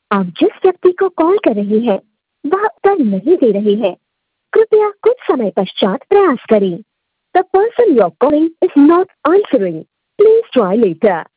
आप जिस व्यक्ति को कॉल कर रहे हैं वह उत्तर नहीं दे रहे हैं। कृपया कुछ समय पश्चात प्रयास करें। The person you're calling is not answering. Please try later.